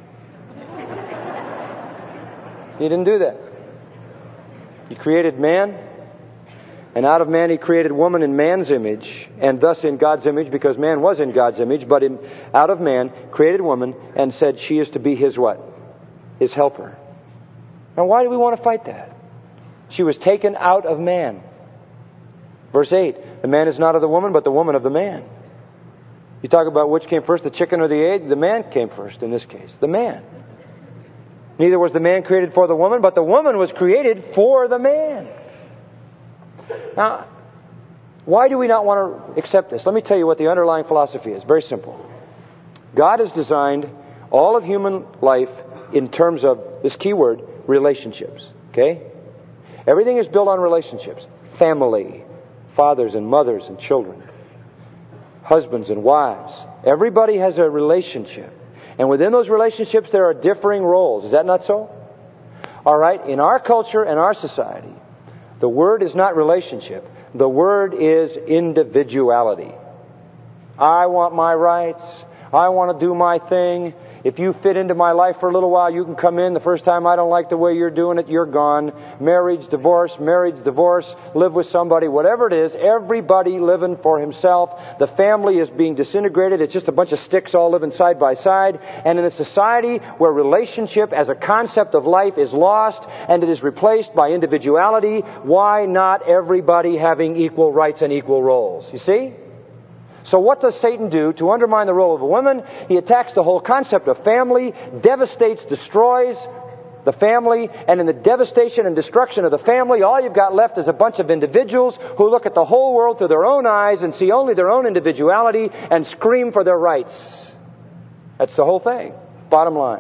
He didn't do that. He created man, and out of man He created woman in man's image, and thus in God's image, because man was in God's image, but out of man created woman and said she is to be His what? His helper. Now why do we want to fight that? She was taken out of man. Verse 8, the man is not of the woman, but the woman of the man. You talk about which came first, the chicken or the egg? The man came first in this case. The man. Neither was the man created for the woman, but the woman was created for the man. Now, why do we not want to accept this? Let me tell you what the underlying philosophy is. Very simple. God has designed all of human life in terms of this key word, relationships. Okay? Everything is built on relationships. Family. Fathers and mothers and children. Husbands and wives. Everybody has a relationship. And within those relationships there are differing roles. Is that not so? All right, in our culture and our society, the word is not relationship. The word is individuality. I want my rights. I want to do my thing. If you fit into my life for a little while, you can come in. The first time I don't like the way you're doing it, you're gone. Marriage, divorce, live with somebody, whatever it is, everybody living for himself. The family is being disintegrated. It's just a bunch of sticks all living side by side. And in a society where relationship as a concept of life is lost and it is replaced by individuality, why not everybody having equal rights and equal roles? You see? So what does Satan do to undermine the role of a woman? He attacks the whole concept of family, devastates, destroys the family, and in the devastation and destruction of the family, all you've got left is a bunch of individuals who look at the whole world through their own eyes and see only their own individuality and scream for their rights. That's the whole thing. Bottom line.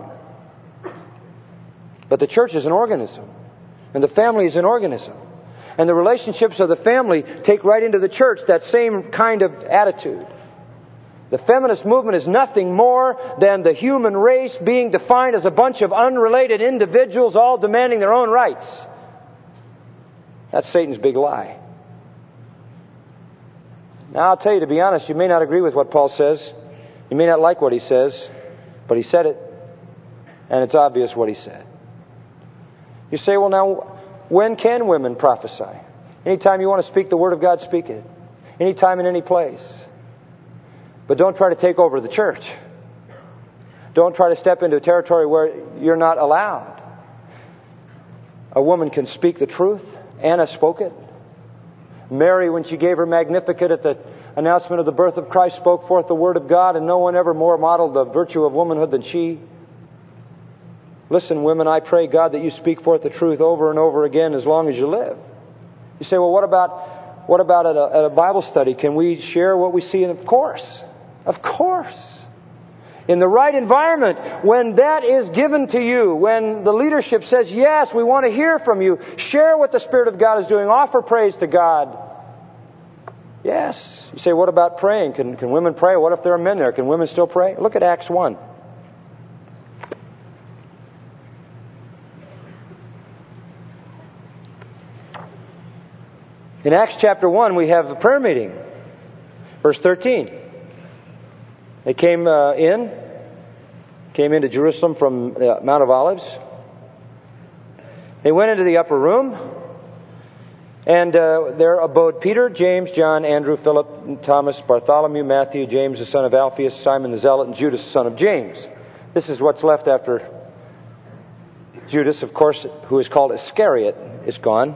But the church is an organism, and the family is an organism. And the relationships of the family take right into the church that same kind of attitude. The feminist movement is nothing more than the human race being defined as a bunch of unrelated individuals all demanding their own rights. That's Satan's big lie. Now I'll tell you, to be honest, you may not agree with what Paul says. You may not like what he says, but he said it, and it's obvious what he said. You say, well now, when can women prophesy? Anytime you want to speak the Word of God, speak it. Anytime in any place. But don't try to take over the church. Don't try to step into a territory where you're not allowed. A woman can speak the truth. Anna spoke it. Mary, when she gave her Magnificat at the announcement of the birth of Christ, spoke forth the Word of God, and no one ever more modeled the virtue of womanhood than she. Listen, women, I pray, God, that you speak forth the truth over and over again as long as you live. You say, well, what about at a Bible study? Can we share what we see? And of course. Of course. In the right environment, when that is given to you, when the leadership says, yes, we want to hear from you, share what the Spirit of God is doing, offer praise to God. Yes. You say, what about praying? Can women pray? What if there are men there? Can women still pray? Look at Acts 1. In Acts chapter 1, we have a prayer meeting. Verse 13. They came into Jerusalem from the Mount of Olives. They went into the upper room, and there abode Peter, James, John, Andrew, Philip, Thomas, Bartholomew, Matthew, James the son of Alphaeus, Simon the Zealot, and Judas the son of James. This is what's left after Judas, of course, who is called Iscariot, is gone.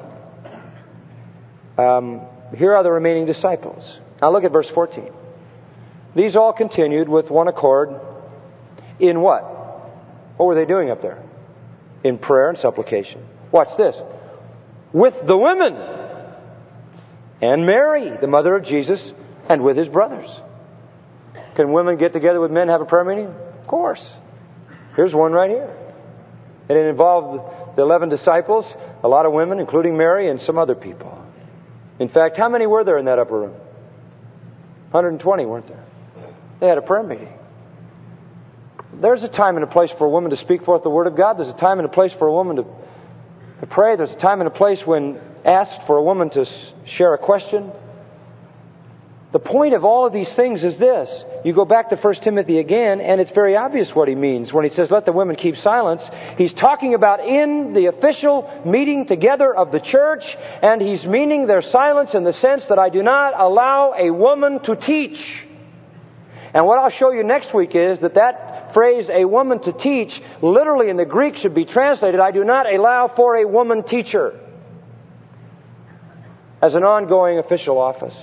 Here are the remaining disciples. Now look at verse 14. These all continued with one accord in what? What were they doing up there? In prayer and supplication. Watch this. With the women and Mary, the mother of Jesus, and with his brothers. Can women get together with men and have a prayer meeting? Of course. Here's one right here. And it involved the 11 disciples, a lot of women, including Mary, and some other people. In fact, how many were there in that upper room? 120, weren't there? They had a prayer meeting. There's a time and a place for a woman to speak forth the Word of God. There's a time and a place for a woman to pray. There's a time and a place when asked for a woman to share a question. The point of all of these things is this. You go back to 1 Timothy again, and it's very obvious what he means when he says, let the women keep silence. He's talking about in the official meeting together of the church, and he's meaning their silence in the sense that I do not allow a woman to teach. And what I'll show you next week is that phrase, a woman to teach, literally in the Greek should be translated, I do not allow for a woman teacher as an ongoing official office.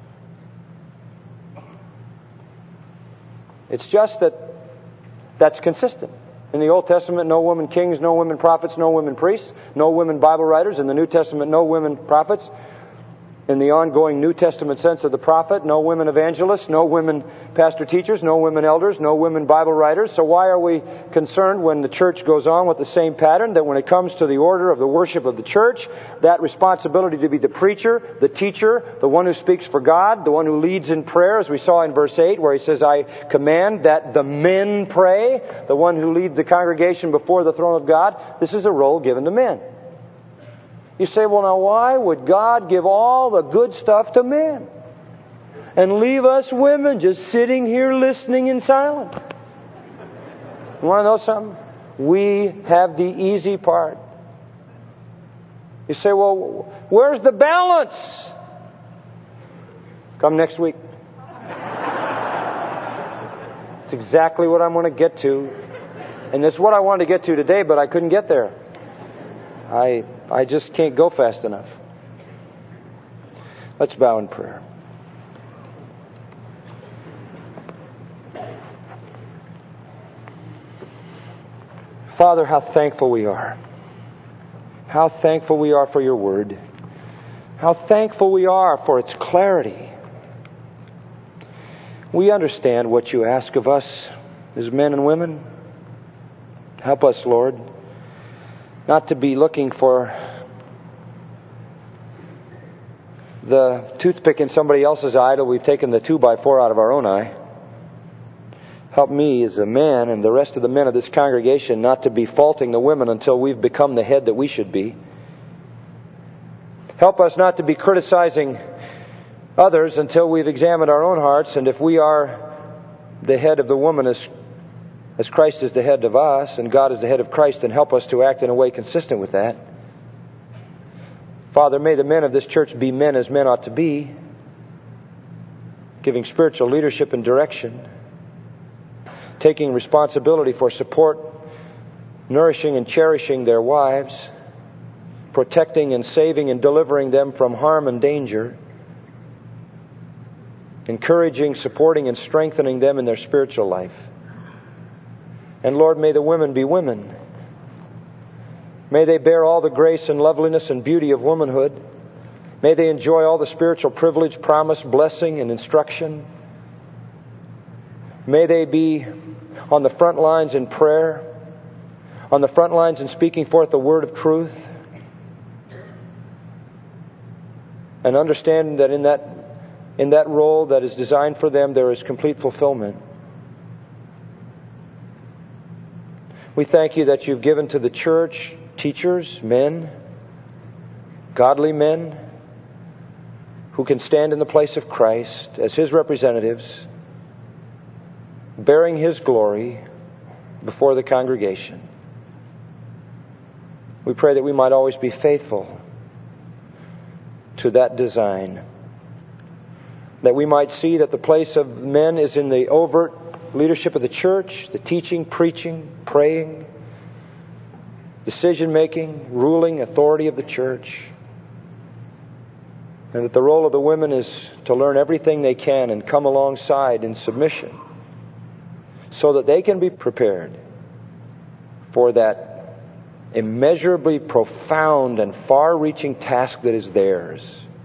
It's just that's consistent. In the Old Testament, no women kings, no women prophets, no women priests, no women Bible writers. In the New Testament, no women prophets. In the ongoing New Testament sense of the prophet, no women evangelists, no women pastor teachers, no women elders, no women Bible writers. So why are we concerned when the church goes on with the same pattern, that when it comes to the order of the worship of the church, that responsibility to be the preacher, the teacher, the one who speaks for God, the one who leads in prayer, as we saw in verse 8, where he says, I command that the men pray, the one who leads the congregation before the throne of God, this is a role given to men. You say, well, now why would God give all the good stuff to men and leave us women just sitting here listening in silence? You want to know something? We have the easy part. You say, well, where's the balance? Come next week. It's exactly what I'm going to get to. And it's what I wanted to get to today, but I couldn't get there. I just can't go fast enough. Let's bow in prayer. Father, how thankful we are. How thankful we are for your word. How thankful we are for its clarity. We understand what you ask of us as men and women. Help us, Lord, not to be looking for the toothpick in somebody else's eye till we've taken the 2x4 out of our own eye. Help me as a man and the rest of the men of this congregation not to be faulting the women until we've become the head that we should be. Help us not to be criticizing others until we've examined our own hearts, and if we are the head of the woman as Christ is the head of us and God is the head of Christ, then help us to act in a way consistent with that. Father, may the men of this church be men as men ought to be, giving spiritual leadership and direction, taking responsibility for support, nourishing and cherishing their wives, protecting and saving and delivering them from harm and danger, encouraging, supporting, and strengthening them in their spiritual life. And Lord, may the women be women. May they bear all the grace and loveliness and beauty of womanhood. May they enjoy all the spiritual privilege, promise, blessing, and instruction. May they be on the front lines in prayer, on the front lines in speaking forth the word of truth, and understand that in that role that is designed for them, there is complete fulfillment. We thank you that you've given to the church teachers, men, godly men, who can stand in the place of Christ as His representatives, bearing His glory before the congregation. We pray that we might always be faithful to that design, that we might see that the place of men is in the overt leadership of the church, the teaching, preaching, praying, decision-making, ruling authority of the church, and that the role of the women is to learn everything they can and come alongside in submission so that they can be prepared for that immeasurably profound and far-reaching task that is theirs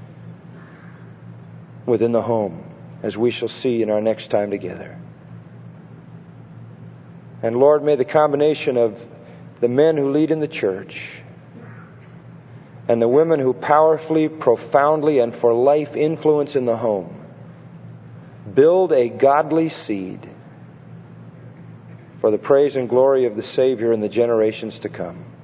within the home, as we shall see in our next time together. And Lord, may the combination of the men who lead in the church and the women who powerfully, profoundly, and for life influence in the home build a godly seed for the praise and glory of the Savior in the generations to come.